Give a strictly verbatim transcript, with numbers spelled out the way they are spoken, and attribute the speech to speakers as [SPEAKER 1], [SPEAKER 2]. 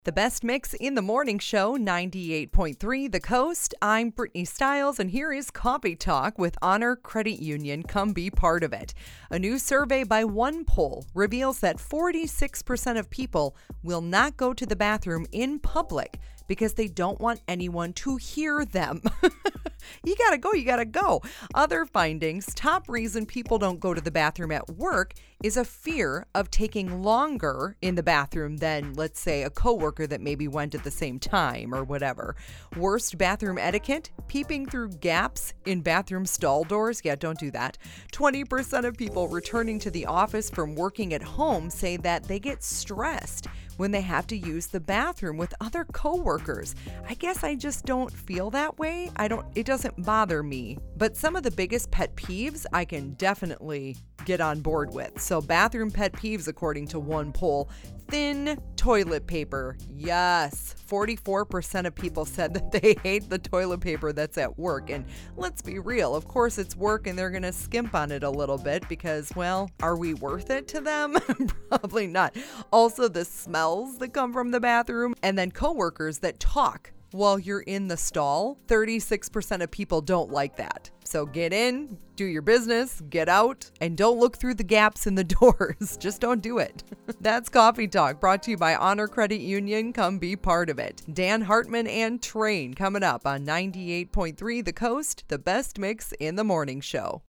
[SPEAKER 1] The best mix in the morning show, ninety-eight point three The Coast. I'm Brittany Stiles, and here is Coffee Talk with Honor Credit Union. Come be part of it. A new survey by OnePoll reveals that forty-six percent of people will not go to the bathroom in public because they don't want anyone to hear them. You gotta go, you gotta go. Other findings, top reason people don't go to the bathroom at work is a fear of taking longer in the bathroom than, let's say, a coworker that maybe went at the same time or whatever. Worst bathroom etiquette, peeping through gaps in bathroom stall doors. Yeah, don't do that. twenty percent of people returning to the office from working at home say that they get stressed when they have to use the bathroom with other coworkers. I guess I just don't feel that way. I don't, it doesn't bother me. But some of the biggest pet peeves I can definitely get on board with. So bathroom pet peeves, according to OnePoll: thin toilet paper. Yes, forty-four percent of people said that they hate the toilet paper that's at work. And let's be real, of course it's work and they're going to skimp on it a little bit because, well, are we worth it to them? Probably not. Also, the smells that come from the bathroom, and then coworkers that talk while you're in the stall. thirty-six percent of people don't like that. So get in, do your business, get out, and don't look through the gaps in the doors. Just don't do it. That's Coffee Talk, brought to you by Honor Credit Union. Come be part of it. Dan Hartman and Train coming up on ninety-eight point three The Coast, the best mix in the morning show.